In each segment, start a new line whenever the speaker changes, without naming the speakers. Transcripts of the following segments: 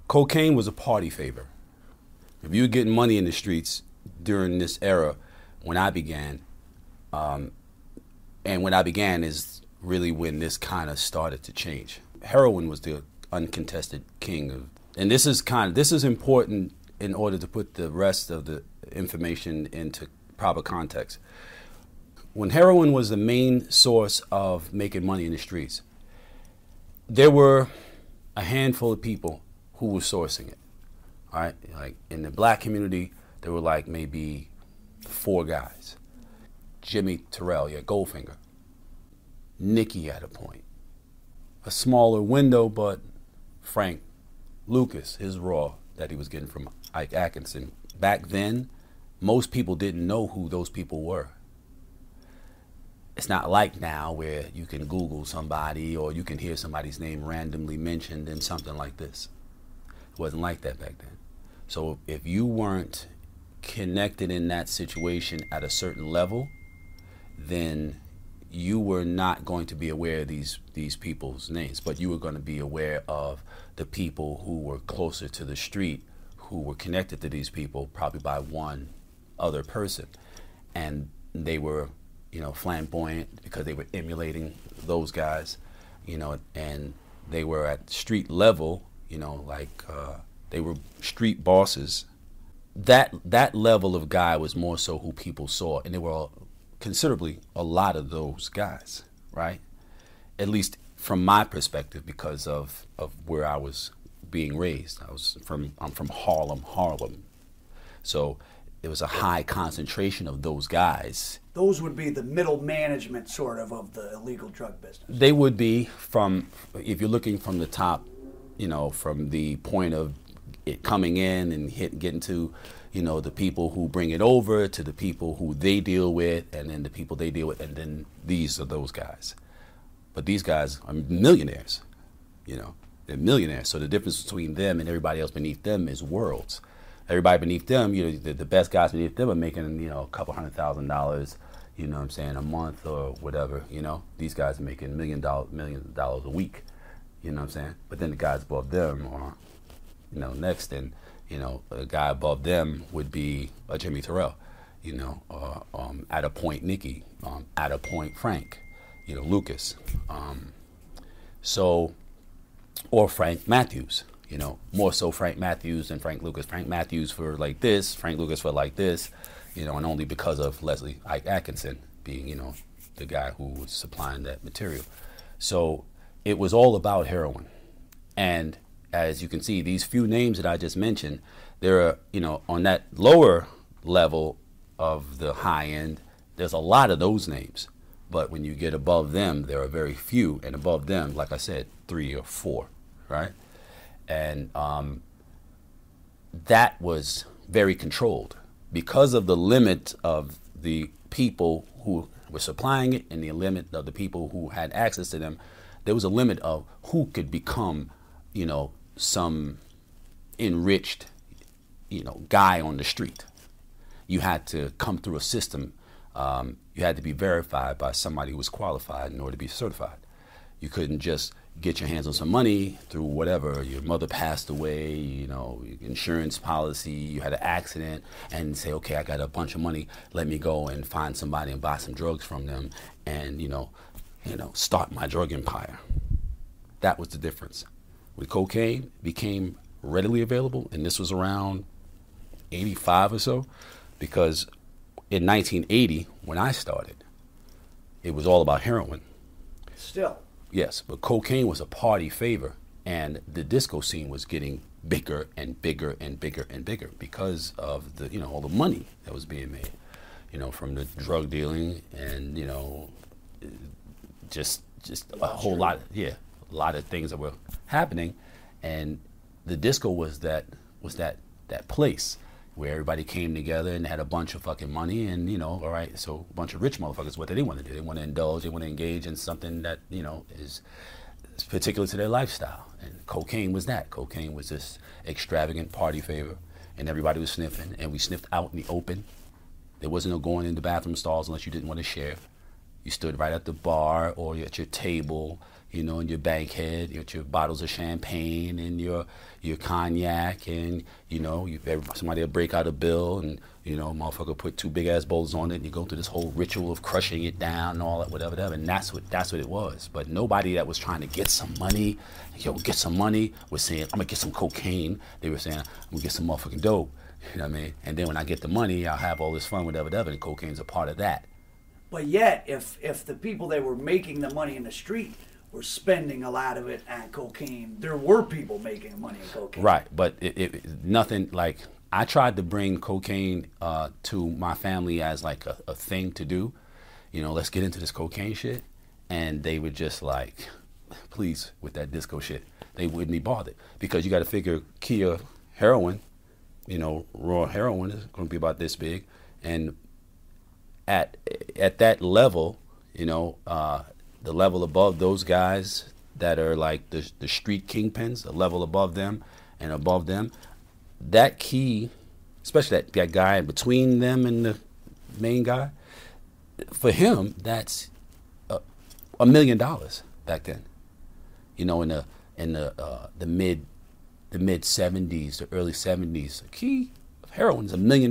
Cocaine was a party favor. If you were getting money in the streets during this era, when I began, and when I began is really when this kind of started to change. Heroin was the uncontested king of, and this is important in order to put the rest of the information into proper context. When heroin was the main source of making money in the streets, there were a handful of people who were sourcing it. All right, like in the black community, there were like maybe 4 guys. Jimmy Terrell, Goldfinger. Nicky at a point. A smaller window, but Frank Lucas, his raw that he was getting from Ike Atkinson. Back then, most people didn't know who those people were. It's not like now where you can Google somebody or you can hear somebody's name randomly mentioned in something like this. It wasn't like that back then. So if you weren't connected in that situation at a certain level, then you were not going to be aware of these people's names, but you were going to be aware of the people who were closer to the street, who were connected to these people probably by one other person. And they were, flamboyant because they were emulating those guys, and they were at street level, they were street bosses. That level of guy was more so who people saw, and there were considerably a lot of those guys, right? At least from my perspective, because of where I was being raised. I'm from Harlem. So there was a high concentration of those guys.
Those would be the middle management sort of the illegal drug business.
They would be if you're looking from the top, from the point of it coming in and getting to, the people who bring it over to the people who they deal with, and then the people they deal with, and then these are those guys. But these guys are millionaires, they're millionaires. So the difference between them and everybody else beneath them is worlds. Everybody beneath them, the best guys beneath them are making, a couple $100,000, a month or whatever, These guys are making million dollars a week, But then the guys above them are, next, and, a guy above them would be a Jimmy Terrell, at a point Nicky, at a point Frank, Lucas. Or Frank Matthews. More so Frank Matthews than Frank Lucas. Frank Matthews for like this, Frank Lucas for like this, and only because of Leslie Ike Atkinson being, the guy who was supplying that material. So it was all about heroin. And as you can see, these few names that I just mentioned, there are, on that lower level of the high end, there's a lot of those names. But when you get above them, there are very few. And above them, like I said, 3 or 4, right? And that was very controlled because of the limit of the people who were supplying it and the limit of the people who had access to them. There was a limit of who could become, some enriched, guy on the street. You had to come through a system. You had to be verified by somebody who was qualified in order to be certified. You couldn't just get your hands on some money through whatever. Your mother passed away, insurance policy, you had an accident, and say, okay, I got a bunch of money. Let me go and find somebody and buy some drugs from them and, start my drug empire. That was the difference. With cocaine, it became readily available, and this was around 85 or so, because in 1980, when I started, it was all about heroin.
Still.
Yes, but cocaine was a party favor, and the disco scene was getting bigger and bigger and bigger and bigger because of the, all the money that was being made, from the drug dealing and, just a whole lot, a lot of things that were happening, and the disco was that place where everybody came together and had a bunch of fucking money and, all right, so a bunch of rich motherfuckers, what they want to do, they want to indulge, they want to engage in something that, is particular to their lifestyle. And cocaine was that. Cocaine was this extravagant party favor, and everybody was sniffing, and we sniffed out in the open. There wasn't no going in the bathroom stalls unless you didn't want to share. You stood right at the bar or at your table, you know, and your bankhead, your bottles of champagne and your cognac, and you know, somebody will break out a bill, and you know, motherfucker put 2 big ass bowls on it, and you go through this whole ritual of crushing it down and all that, whatever, and that's what it was. But nobody that was trying to get some money, get some money, was saying, I'm gonna get some cocaine. They were saying, I'm gonna get some motherfucking dope. You know what I mean? And then when I get the money, I'll have all this fun, whatever, and cocaine's a part of that.
But yet, if the people that were making the money in the street were spending a lot of it on cocaine, there were people making money on cocaine.
Right, but nothing like, I tried to bring cocaine to my family as like a thing to do. You know, let's get into this cocaine shit. And they were just like, please, with that disco shit. They wouldn't be bothered. Because you got to figure Kia heroin, you know, raw heroin is going to be about this big. And at that level, you know, the level above those guys that are like the street kingpins, the level above them and above them, that key, especially that guy between them and the main guy, for him, that's $1 million back then. You know, in the mid 70s, the early 70s, a key of heroin is $1 million.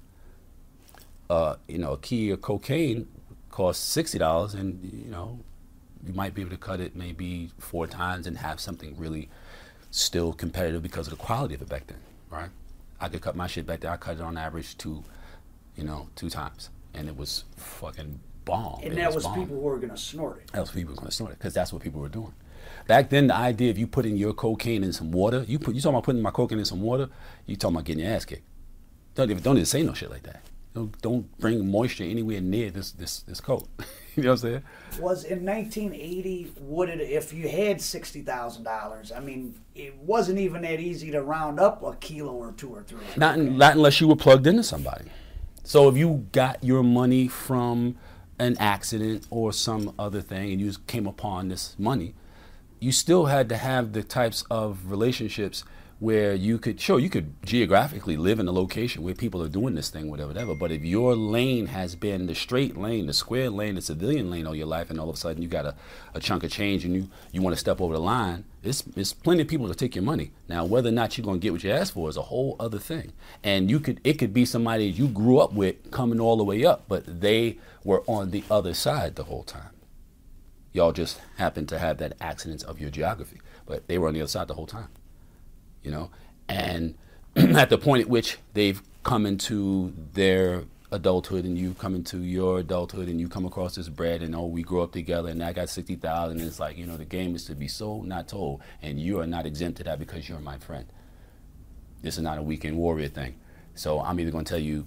You know, a key of cocaine costs $60, and you know, you might be able to cut it maybe 4 times and have something really still competitive because of the quality of it back then, right? I could cut my shit back then. I cut it on average 2 times, and it was fucking bomb.
And that was people who were going to snort it.
That was people who were going to snort it, because that's what people were doing. Back then, the idea of you putting your cocaine in some water, you talking about putting my cocaine in some water, you talking about getting your ass kicked. Don't even say no shit like that. Don't bring moisture anywhere near this coke. You know what I'm saying?
Was in 1980, if you had $60,000? I mean, it wasn't even that easy to round up a kilo or 2 or 3.
Not unless you were plugged into somebody. So if you got your money from an accident or some other thing, and you came upon this money, you still had to have the types of relationships where you could geographically live in a location where people are doing this thing, whatever. But if your lane has been the straight lane, the square lane, the civilian lane all your life, and all of a sudden you got a chunk of change and you want to step over the line, it's plenty of people to take your money. Now, whether or not you're going to get what you asked for is a whole other thing. And it could be somebody you grew up with coming all the way up, but they were on the other side the whole time. Y'all just happened to have that accident of your geography, but they were on the other side the whole time. You know, and at the point at which they've come into their adulthood and you come into your adulthood and you come across this bread and, we grow up together and I got 60,000, and it's like, you know, the game is to be sold, not told, and you are not exempt to that because you're my friend. This is not a weekend warrior thing. So I'm either going to tell you,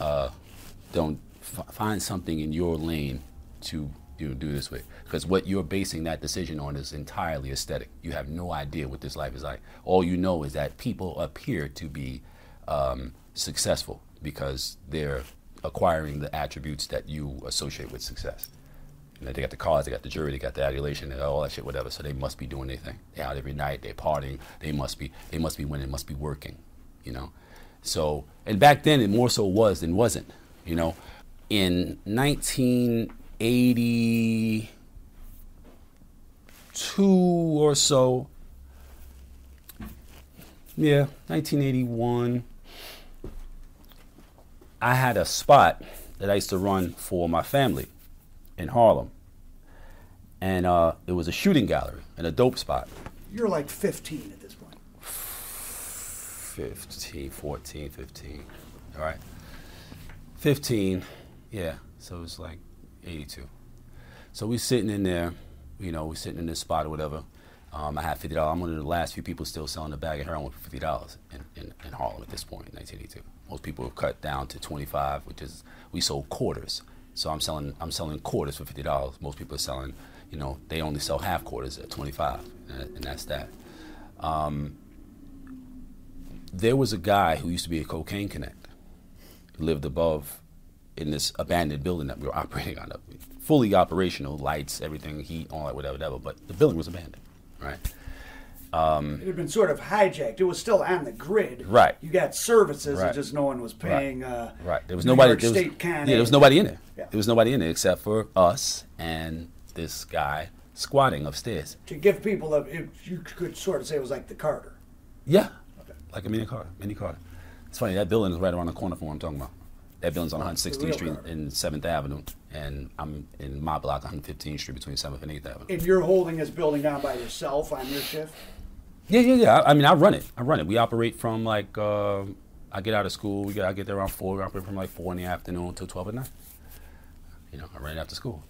don't find something in your lane to do this with, because what you're basing that decision on is entirely aesthetic. You have no idea what this life is like. All you know is that people appear to be successful because they're acquiring the attributes that you associate with success. You know, they got the cars, they got the jewelry, they got the adulation, and all that shit, whatever. So they must be doing their thing. They're out every night, they're partying, they must be winning, must be working, you know. So, and back then it more so was than wasn't, you know. In 1982 or so, 1981, I had a spot that I used to run for my family in Harlem. And it was a shooting gallery and a dope spot.
You're like 15 at this point.
14, 15. All right. 15, yeah. So it's like 82. So we're sitting in there, you know, we're sitting in this spot or whatever. I had $50. I'm one of the last few people still selling a bag of heroin for $50 in Harlem at this point in 1982. Most people have cut down to 25, which is, we sold quarters. So I'm selling quarters for $50. Most people are selling, you know, they only sell half quarters at 25, and that's that. There was a guy who used to be a cocaine connect, who lived above in this abandoned building that we were operating on, fully operational, lights, everything, heat, all that, whatever, but the building was abandoned, right?
It had been sort of hijacked. It was still on the grid.
Right.
You got services,
Right.
and just no one was paying.
Right. There was
New
nobody.
York
There was,
State Con
there was
Ed.
nobody in there.
Yeah.
There was nobody in there except for us and this guy squatting upstairs.
To give people you could sort of say it was like the Carter.
Yeah, like a mini Carter. It's funny, that building is right around the corner from what I'm talking about. That building's on 116th Street and 7th Avenue, and I'm in my block, 115th Street, between 7th and 8th Avenue.
And you're holding this building down by yourself on your shift?
Yeah. I mean, I run it. We operate from like, I get out of school, I get there around 4, we operate from like 4 in the afternoon till 12 at night. You know, I run it after school.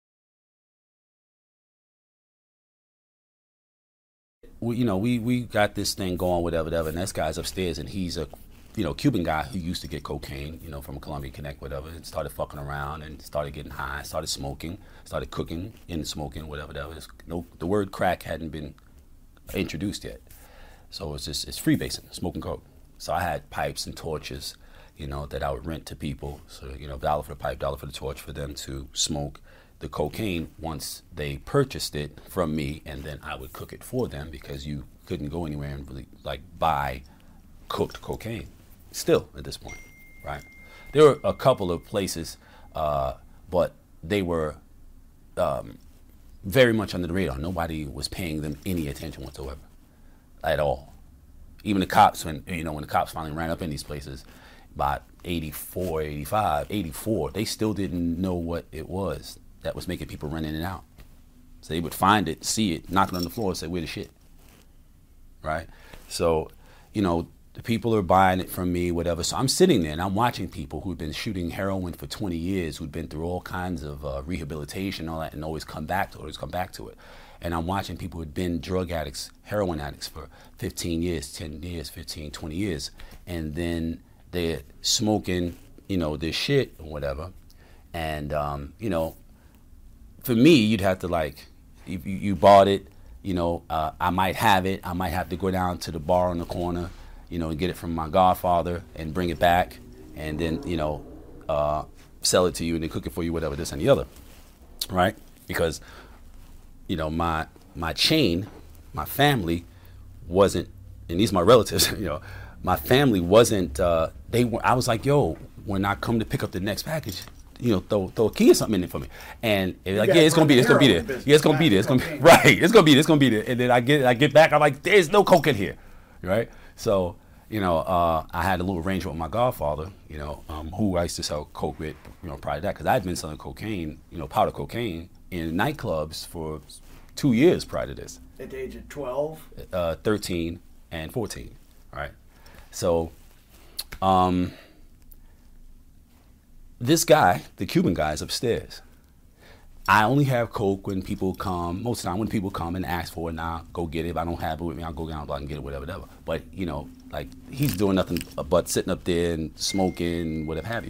We got this thing going, whatever, and this guy's upstairs, and he's a, Cuban guy who used to get cocaine, from Columbia Connect, whatever, and started fucking around and started getting high, started smoking, started cooking and smoking, whatever. The word crack hadn't been introduced yet. So it's freebasing, smoking coke. So I had pipes and torches, that I would rent to people. So, $1 for the pipe, $1 for the torch for them to smoke the cocaine once they purchased it from me, and then I would cook it for them because you couldn't go anywhere and really buy cooked cocaine still at this point, right? There were a couple of places, but they were very much under the radar. Nobody was paying them any attention whatsoever at all. Even the cops, when the cops finally ran up in these places about 84, 85, 84, they still didn't know what it was that was making people run in and out. So they would find it, see it, knock it on the floor and say, where the shit? Right? So, the people are buying it from me, whatever. So I'm sitting there and I'm watching people who've been shooting heroin for 20 years, who've been through all kinds of rehabilitation, all that, and always come back to it. And I'm watching people who've been drug addicts, heroin addicts for 15 years, 10 years, 15, 20 years. And then they're smoking, this shit or whatever. And, for me, you'd have to if you bought it, I might have it. I might have to go down to the bar on the corner, and get it from my godfather and bring it back and then, sell it to you and then cook it for you, whatever, this and the other, right? Because, my chain, my family wasn't, and these are my relatives, my family wasn't, I was like, yo, when I come to pick up the next package, throw a key or something in it for me. And it's gonna be there. Yeah, it's gonna be there. It's gonna be right. It's gonna be there. And then I get back. I'm like, there's no coke in here, right? So I had a little arrangement with my godfather, who I used to sell coke with, prior to that, because I'd been selling cocaine, powder cocaine in nightclubs for 2 years prior to this.
At the age of 12,
13, and 14, right? So, this guy, the Cuban guy, is upstairs. I only have coke when people come. Most of the time, when people come and ask for it, now go get it. If I don't have it with me, I'll go down the block and get it, whatever. But he's doing nothing but sitting up there and smoking, whatever have you.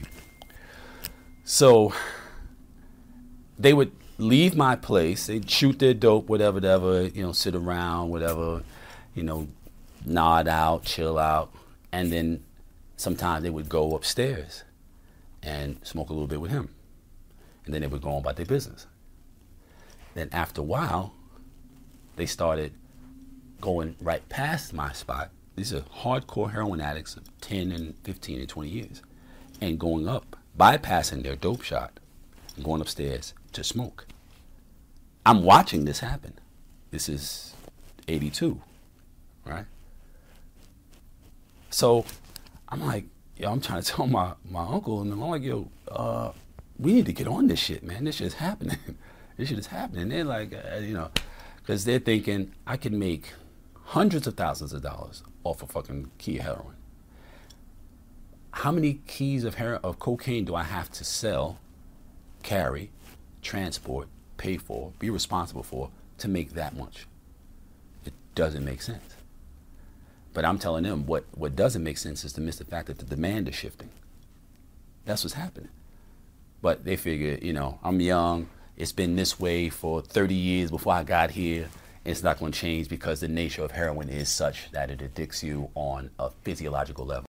So they would leave my place. They'd shoot their dope, whatever, sit around, whatever, nod out, chill out, and then sometimes they would go upstairs and smoke a little bit with him. And then they would go on about their business. Then after a while, they started going right past my spot. These are hardcore heroin addicts of 10 and 15 and 20 years. And going up, bypassing their dope shot, and going upstairs to smoke. I'm watching this happen. This is 82, right? So I'm like, I'm trying to tell my uncle, and I'm like, yo, we need to get on this shit, man. This shit is happening. This shit is happening. They're like, because they're thinking I can make hundreds of thousands of dollars off a fucking key of heroin. How many keys of cocaine do I have to sell, carry, transport, pay for, be responsible for to make that much? It doesn't make sense. But I'm telling them what doesn't make sense is to miss the fact that the demand is shifting. That's what's happening. But they figure, I'm young. It's been this way for 30 years before I got here. It's not going to change because the nature of heroin is such that it addicts you on a physiological level.